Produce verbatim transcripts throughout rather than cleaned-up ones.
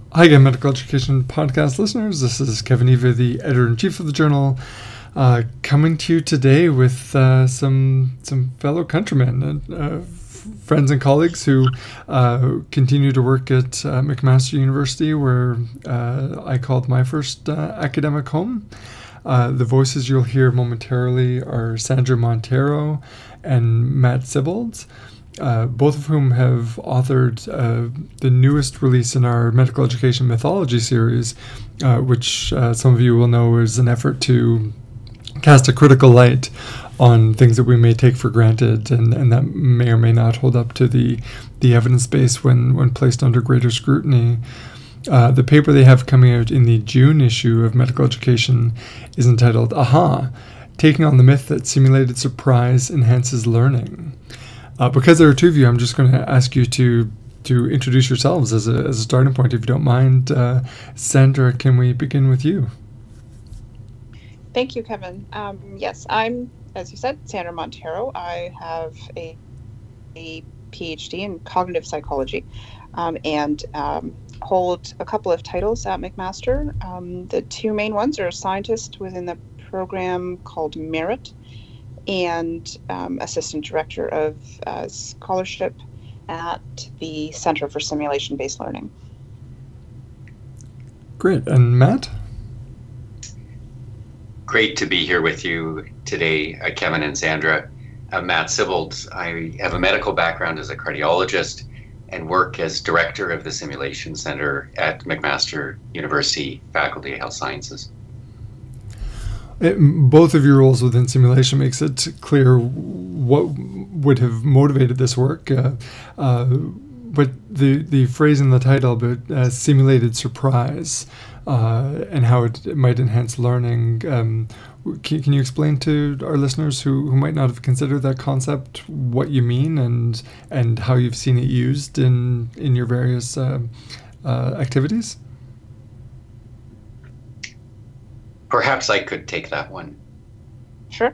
Hi again, Medical Education Podcast listeners. This is Kevin Eva, the editor-in-chief of the journal, uh, coming to you today with uh, some some fellow countrymen and uh, f- friends and colleagues who uh, continue to work at uh, McMaster University, where uh, I called my first uh, academic home. Uh, the voices you'll hear momentarily are Sandra Montero and Matt Sibbald. Uh, both of whom have authored uh, the newest release in our medical education mythology series, uh, which uh, some of you will know is an effort to cast a critical light on things that we may take for granted and, and that may or may not hold up to the, the evidence base when, when placed under greater scrutiny. Uh, the paper they have coming out in the June issue of Medical Education is entitled Aha! Taking on the Myth that Simulated Surprise Enhances Learning. Uh, because there are two of you, I'm just going to ask you to to introduce yourselves as a, as a starting point, if you don't mind. Uh, Sandra, can we begin with you? Thank you, Kevin. Um, yes, I'm, as you said, Sandra Montero. I have a, a PhD in cognitive psychology um, and um, hold a couple of titles at McMaster. Um, the two main ones are scientist within the program called Merit and um, assistant director of uh, scholarship at the Center for Simulation-Based Learning. Great. And Matt? Great to be here with you today, uh, Kevin and Sandra. Uh, Matt Sibbald. I have a medical background as a cardiologist and work as director of the Simulation Center at McMaster University Faculty of Health Sciences. It, both of your roles within simulation makes it clear what would have motivated this work. Uh, uh, but the, the phrase in the title about uh, simulated surprise uh, and how it, it might enhance learning, um, can, can you explain to our listeners who, who might not have considered that concept what you mean and and how you've seen it used in, in your various uh, uh, activities? Perhaps I could take that one. Sure.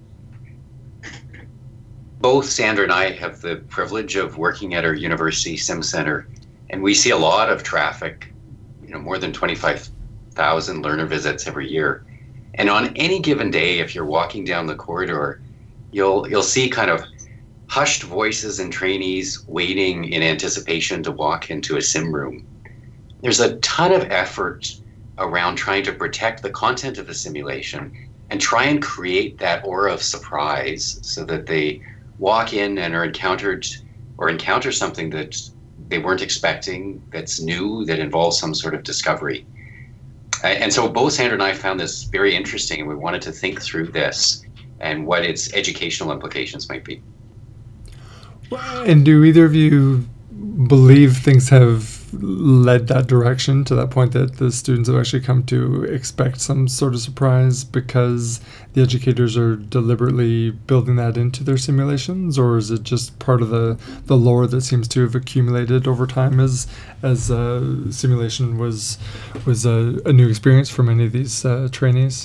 Both Sandra and I have the privilege of working at our university sim center, and we see a lot of traffic, you know, more than twenty-five thousand learner visits every year. And on any given day, if you're walking down the corridor, you'll you'll see kind of hushed voices and trainees waiting in anticipation to walk into a sim room. There's a ton of effort around trying to protect the content of the simulation and try and create that aura of surprise so that they walk in and are encountered or encounter something that they weren't expecting, that's new, that involves some sort of discovery. And so both Sandra and I found this very interesting, and we wanted to think through this and what its educational implications might be. And do either of you believe things have led that direction to that point that the students have actually come to expect some sort of surprise because the educators are deliberately building that into their simulations? Or is it just part of the, the lore that seems to have accumulated over time as as uh, simulation was was a, a new experience for many of these uh, trainees?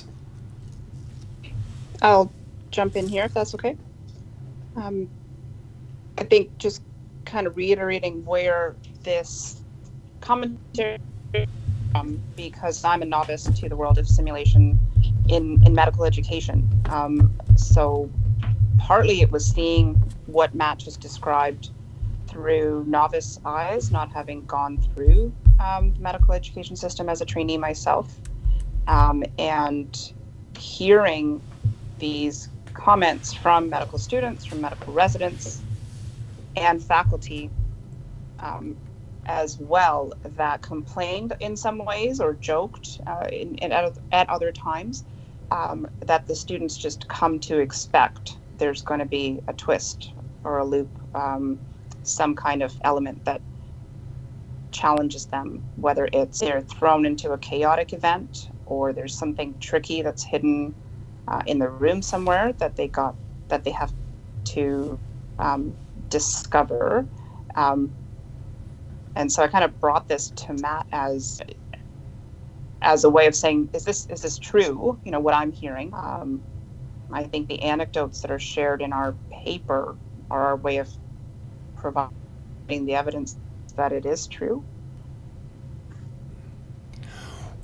I'll jump in here if that's okay. Um, I think just kind of reiterating where this commentary from, because I'm a novice to the world of simulation in, in medical education. Um, so partly it was seeing what Matt just described through novice eyes, not having gone through um, the medical education system as a trainee myself, um, and hearing these comments from medical students, from medical residents, and faculty um, as well, that complained in some ways or joked uh, in, in, at, at other times um, that the students just come to expect there's going to be a twist or a loop, um, some kind of element that challenges them, whether it's they're thrown into a chaotic event or there's something tricky that's hidden uh, in the room somewhere that they got that they have to um, discover. Um, and so I kind of brought this to Matt as as a way of saying, is this is this true? You know, what I'm hearing. Um, I think the anecdotes that are shared in our paper are our way of providing the evidence that it is true.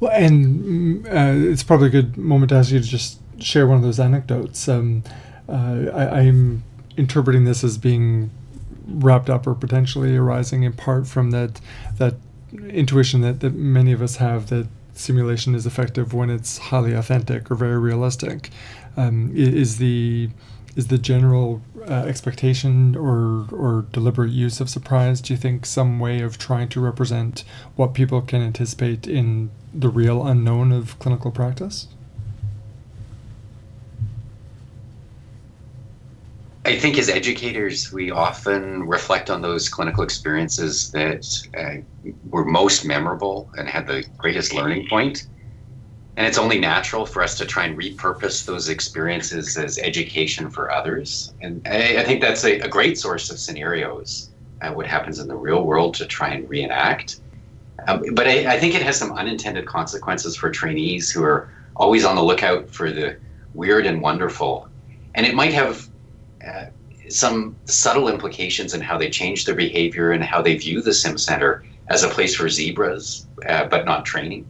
Well, and uh, it's probably a good moment to ask you to just share one of those anecdotes. Um, uh, I, I'm interpreting this as being wrapped up or potentially arising in part from that that intuition that, that many of us have that simulation is effective when it's highly authentic or very realistic. Um, is the is the general uh, expectation or or deliberate use of surprise, do you think, some way of trying to represent what people can anticipate in the real unknown of clinical practice? I think as educators, we often reflect on those clinical experiences that uh, were most memorable and had the greatest learning point. And it's only natural for us to try and repurpose those experiences as education for others. And I, I think that's a, a great source of scenarios, uh, what happens in the real world, to try and reenact. Um, but I, I think it has some unintended consequences for trainees who are always on the lookout for the weird and wonderful. And it might have uh, some subtle implications in how they change their behavior and how they view the Sim Center as a place for zebras, uh, but not training.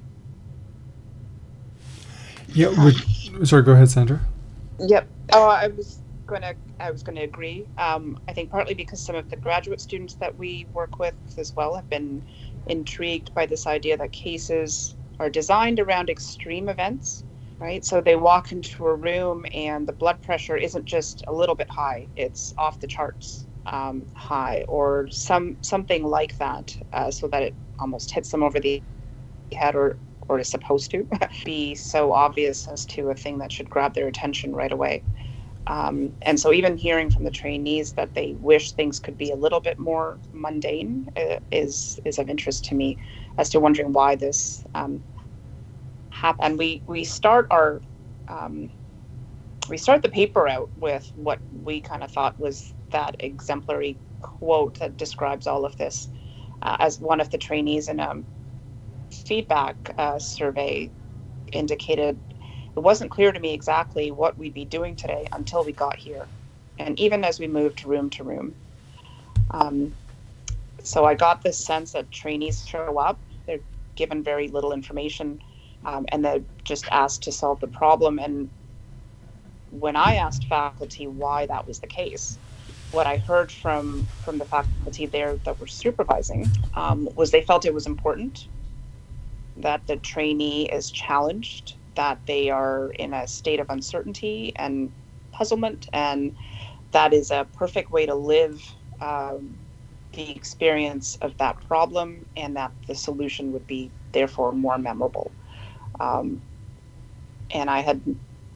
Yeah. Would, sorry, go ahead, Sandra. Yep. Oh, I was going to. I was going to agree. Um, I think partly because some of the graduate students that we work with as well have been intrigued by this idea that cases are designed around extreme events, right? So they walk into a room and the blood pressure isn't just a little bit high; it's off the charts um, high, or some something like that, uh, so that it almost hits them over the head, or or is supposed to be so obvious as to a thing that should grab their attention right away. Um, and so even hearing from the trainees that they wish things could be a little bit more mundane uh, is is of interest to me, as to wondering why this um, happened. And we, we start our um, we start the paper out with what we kind of thought was that exemplary quote that describes all of this, uh, as one of the trainees in a feedback uh, survey indicated. It wasn't clear to me exactly what we'd be doing today until we got here, and even as we moved room to room. Um, so I got this sense that trainees show up, they're given very little information, um, and they're just asked to solve the problem. And when I asked faculty why that was the case, what I heard from, from the faculty there that were supervising um, was they felt it was important that the trainee is challenged, that they are in a state of uncertainty and puzzlement, and that is a perfect way to live um, the experience of that problem, and that the solution would be therefore more memorable. Um, and I had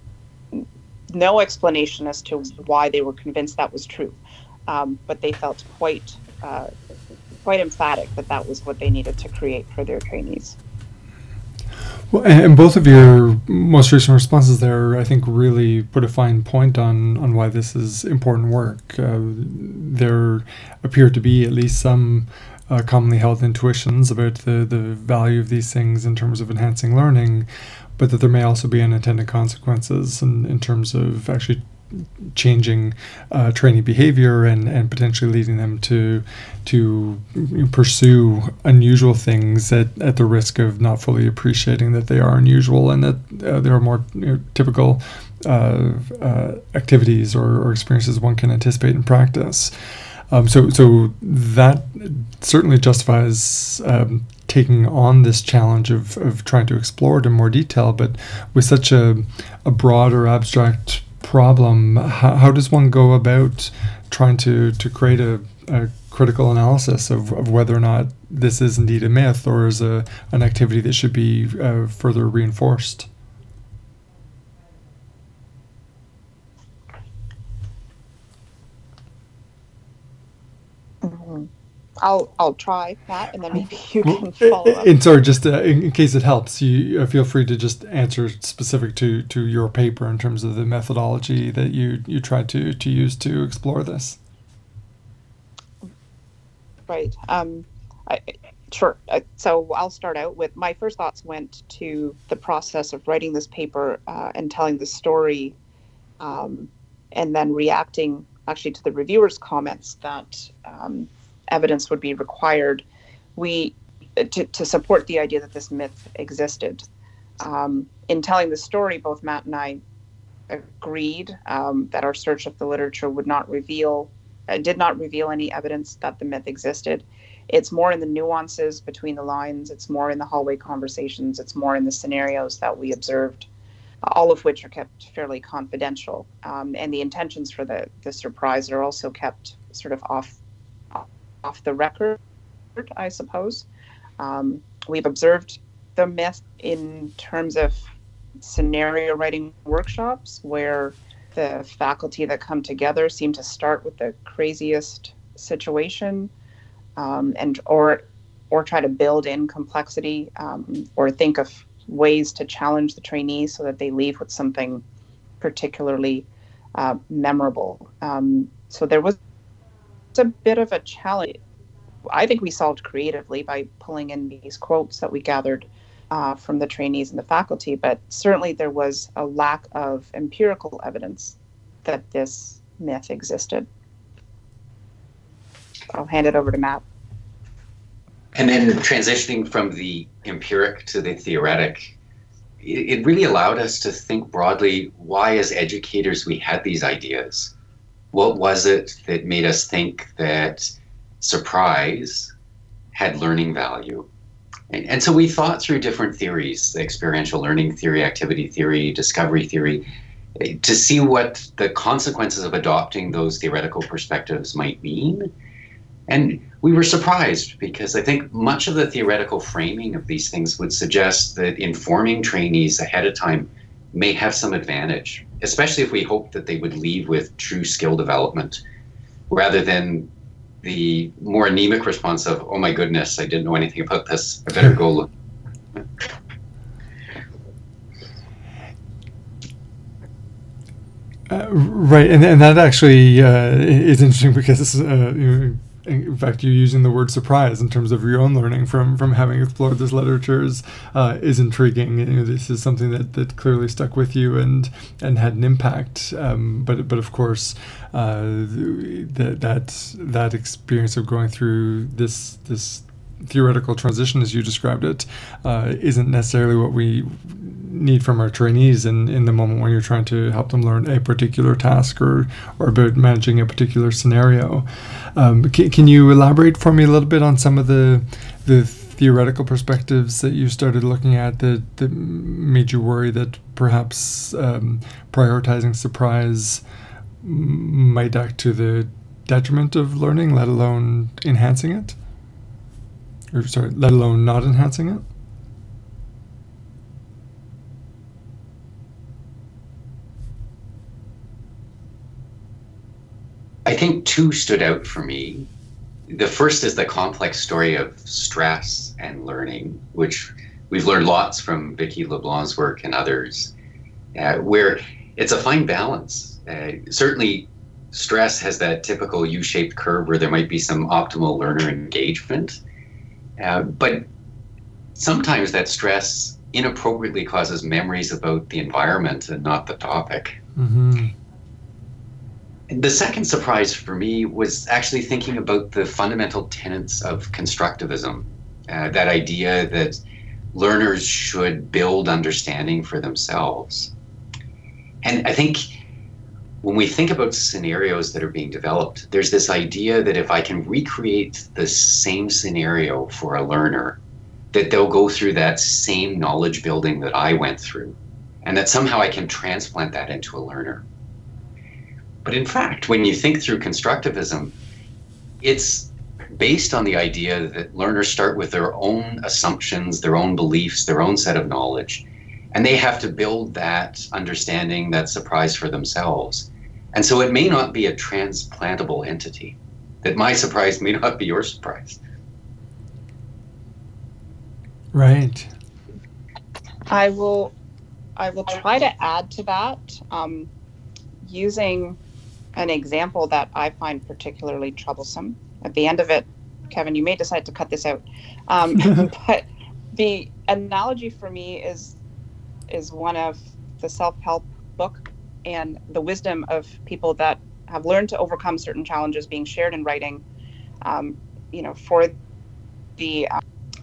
no explanation as to why they were convinced that was true, um, but they felt quite uh, quite emphatic that that was what they needed to create for their trainees. Well, and both of your most recent responses there, I think, really put a fine point on, on why this is important work. Uh, there appear to be at least some uh, commonly held intuitions about the, the value of these things in terms of enhancing learning, but that there may also be unintended consequences in, in terms of actually changing uh, trainee behavior and, and potentially leading them to to pursue unusual things at, at the risk of not fully appreciating that they are unusual, and that uh, there are more, you know, typical uh, uh, activities or, or experiences one can anticipate in practice. Um, so so that certainly justifies um, taking on this challenge of, of trying to explore it in more detail, but with such a, a broad or abstract problem, how, how does one go about trying to, to create a, a critical analysis of, of whether or not this is indeed a myth or is a, an activity that should be uh, further reinforced? Mm-hmm. I'll I'll try that, and then maybe you can follow up. And sorry, just uh, in, in case it helps, you uh, feel free to just answer specific to, to your paper in terms of the methodology that you you tried to, to use to explore this. Right. Um, I, sure. Uh, so I'll start out with my first thoughts went to the process of writing this paper uh, and telling the story, um, and then reacting actually to the reviewers' comments that um, evidence would be required. We to, to support the idea that this myth existed. Um, in telling the story, both Matt and I agreed um, that our search of the literature would not reveal, uh, did not reveal any evidence that the myth existed. It's more in the nuances between the lines. It's more in the hallway conversations. It's more in the scenarios that we observed, all of which are kept fairly confidential. Um, and the intentions for the, the surprise are also kept sort of off, off the record, I suppose. Um, we've observed the myth in terms of scenario writing workshops where the faculty that come together seem to start with the craziest situation, um, and or or try to build in complexity, um, or think of ways to challenge the trainees so that they leave with something particularly uh, memorable. Um, so there was a bit of a challenge. I think we solved creatively by pulling in these quotes that we gathered uh, from the trainees and the faculty, but certainly there was a lack of empirical evidence that this myth existed. I'll hand it over to Matt. And then transitioning from the empiric to the theoretic, it, it really allowed us to think broadly why as educators we had these ideas. What was it that made us think that surprise had learning value? And, and so we thought through different theories, the experiential learning theory, activity theory, discovery theory, to see what the consequences of adopting those theoretical perspectives might mean. And we were surprised because I think much of the theoretical framing of these things would suggest that informing trainees ahead of time may have some advantage, especially if we hoped that they would leave with true skill development rather than the more anemic response of, oh my goodness, I didn't know anything about this, I better go look. Uh, right, and and that actually uh, is interesting because, uh, you, in fact, you using the word surprise in terms of your own learning from from having explored this literature is, uh, is intriguing. You know, this is something that, that clearly stuck with you and and had an impact. Um, but but of course, uh, that that that experience of going through this this theoretical transition, as you described it, uh, isn't necessarily what we need from our trainees in, in the moment when you're trying to help them learn a particular task or or about managing a particular scenario. Um, can, can you elaborate for me a little bit on some of the the theoretical perspectives that you started looking at that, that made you worry that perhaps um, prioritizing surprise might act to the detriment of learning, let alone enhancing it? Or sorry, let alone not enhancing it? I think two stood out for me. The first is the complex story of stress and learning, which we've learned lots from Vicki LeBlanc's work and others, uh, where it's a fine balance. Uh, certainly, stress has that typical U-shaped curve where there might be some optimal learner engagement, uh, but sometimes that stress inappropriately causes memories about the environment and not the topic. Mm-hmm. The second surprise for me was actually thinking about the fundamental tenets of constructivism, uh, that idea that learners should build understanding for themselves. And I think when we think about scenarios that are being developed, there's this idea that if I can recreate the same scenario for a learner, that they'll go through that same knowledge building that I went through, and that somehow I can transplant that into a learner. But in fact, when you think through constructivism, it's based on the idea that learners start with their own assumptions, their own beliefs, their own set of knowledge, and they have to build that understanding, that surprise for themselves. And so it may not be a transplantable entity, that my surprise may not be your surprise. Right. I will, I will try to add to that um, using an example that I find particularly troublesome. At the end of it, Kevin, you may decide to cut this out, um, but the analogy for me is is one of the self-help book and the wisdom of people that have learned to overcome certain challenges being shared in writing. Um, you know, for the uh,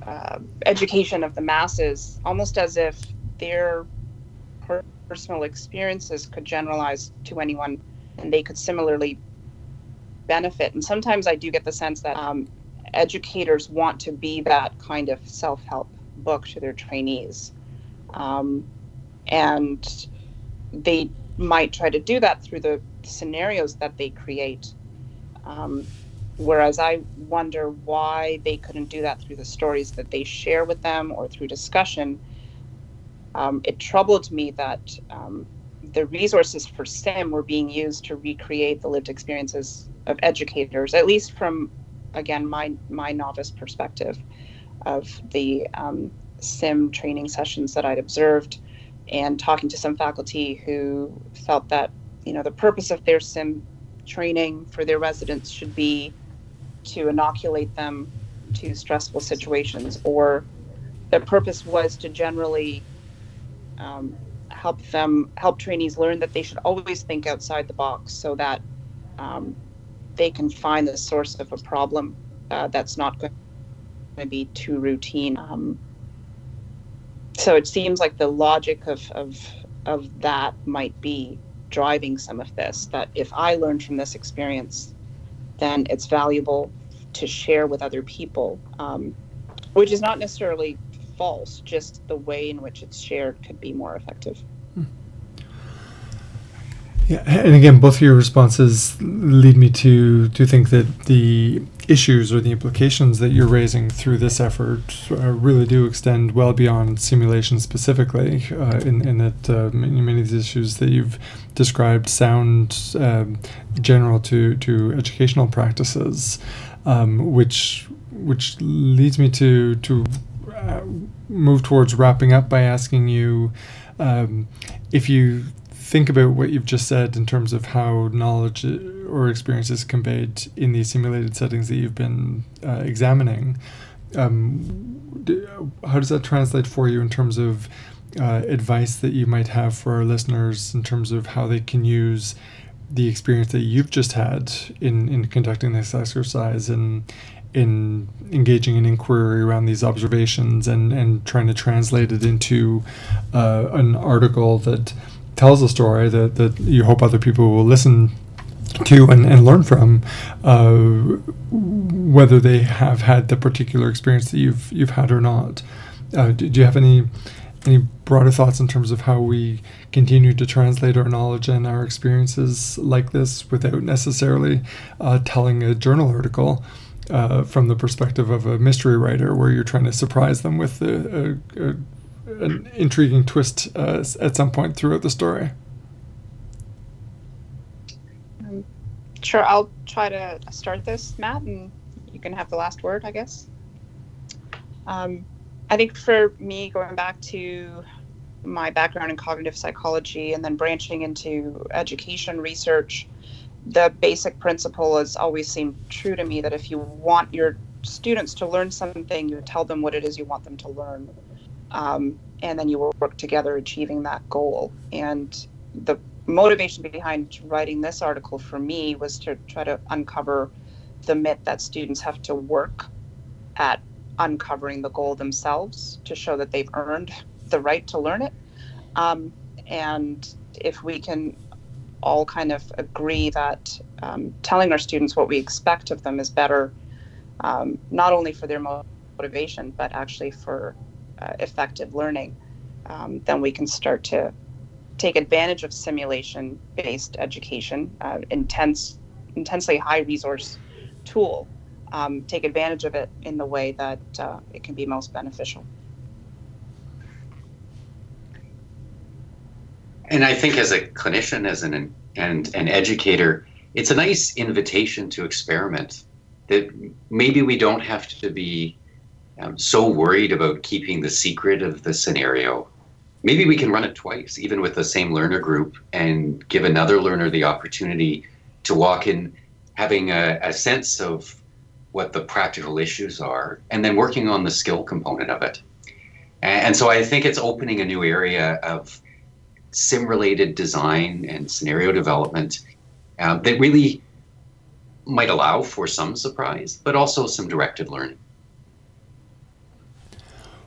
uh, education of the masses, almost as if their personal experiences could generalize to anyone and they could similarly benefit. And sometimes I do get the sense that um, educators want to be that kind of self-help book to their trainees. Um, and they might try to do that through the scenarios that they create. Um, whereas I wonder why they couldn't do that through the stories that they share with them or through discussion. Um, it troubled me that um, the resources for SIM were being used to recreate the lived experiences of educators, at least from, again, my my novice perspective of the um, SIM training sessions that I'd observed, and talking to some faculty who felt that, you know, the purpose of their SIM training for their residents should be to inoculate them to stressful situations, or the purpose was to generally um, help them, help trainees learn that they should always think outside the box so that um, they can find the source of a problem uh, that's not going to be too routine. Um, so it seems like the logic of, of, of that might be driving some of this, that if I learn from this experience, then it's valuable to share with other people, um, which is not necessarily false, just the way in which it's shared could be more effective. Yeah, and again, both of your responses lead me to to think that the issues or the implications that you're raising through this effort uh, really do extend well beyond simulation specifically, uh, in, in that uh, many, many of these issues that you've described sound um, general to, to educational practices, um, which which leads me to, to uh, move towards wrapping up by asking you um, if you think about what you've just said in terms of how knowledge or experience is conveyed in these simulated settings that you've been uh, examining. Um, d- how does that translate for you in terms of uh, advice that you might have for our listeners in terms of how they can use the experience that you've just had in, in conducting this exercise and in engaging in inquiry around these observations and, and trying to translate it into uh, an article that tells a story that, that you hope other people will listen to and, and learn from, uh, whether they have had the particular experience that you've you've had or not. Uh, do, do you have any any broader thoughts in terms of how we continue to translate our knowledge and our experiences like this without necessarily uh, telling a journal article uh, from the perspective of a mystery writer, where you're trying to surprise them with a, a, a an intriguing twist uh, at some point throughout the story? Um, sure, I'll try to start this, Matt, and you can have the last word, I guess. Um, I think for me, going back to my background in cognitive psychology and then branching into education research, the basic principle has always seemed true to me, that if you want your students to learn something, you tell them what it is you want them to learn. Um, and then you will work together achieving that goal. And the motivation behind writing this article for me was to try to uncover the myth that students have to work at uncovering the goal themselves to show that they've earned the right to learn it. Um, and if we can all kind of agree that um, telling our students what we expect of them is better, um, not only for their motivation, but actually for Uh, effective learning, um, then we can start to take advantage of simulation-based education, uh, intense, intensely high-resource tool. Um, take advantage of it in the way that uh, it can be most beneficial. And I think as a clinician, as an and an educator, it's a nice invitation to experiment. That maybe we don't have to be I'm so worried about keeping the secret of the scenario. Maybe we can run it twice, even with the same learner group, and give another learner the opportunity to walk in having a, a sense of what the practical issues are, and then working on the skill component of it. And, and so I think it's opening a new area of sim-related design and scenario development um, that really might allow for some surprise, but also some directed learning.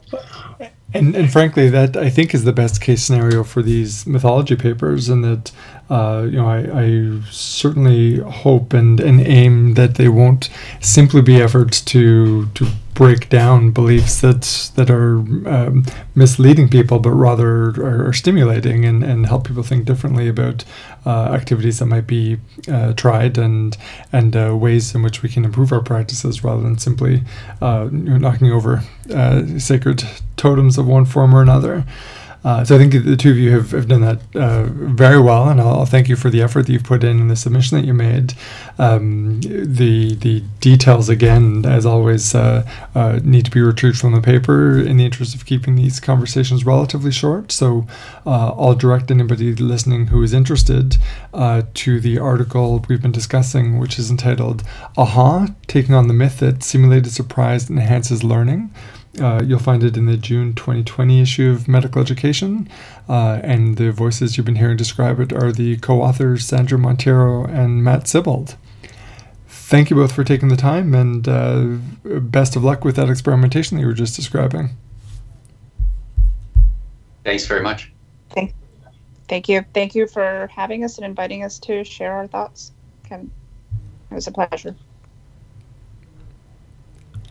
And, and frankly, that I think is the best case scenario for these mythology papers, and that uh, you know I, I certainly hope and, and aim that they won't simply be efforts to to break down beliefs that that are um, misleading people, but rather are, are stimulating and, and help people think differently about uh, activities that might be uh, tried and and uh, ways in which we can improve our practices, rather than simply uh, you know, knocking over uh, sacred totems of one form or another. Uh, so I think the two of you have, have done that uh, very well, and I'll, I'll thank you for the effort that you've put in and the submission that you made. Um, the the details, again, as always, uh, uh, need to be retrieved from the paper in the interest of keeping these conversations relatively short. So uh, I'll direct anybody listening who is interested uh, to the article we've been discussing, which is entitled "Aha! Taking on the Myth That Simulated Surprise Enhances Learning." Uh, you'll find it in the June twenty twenty issue of Medical Education, uh, and the voices you've been hearing describe it are the co-authors Sandra Montero and Matt Sibbald. Thank you both for taking the time, and uh, best of luck with that experimentation that you were just describing. Thanks very much. Thank, thank you. Thank you for having us and inviting us to share our thoughts, Kevin. It was a pleasure.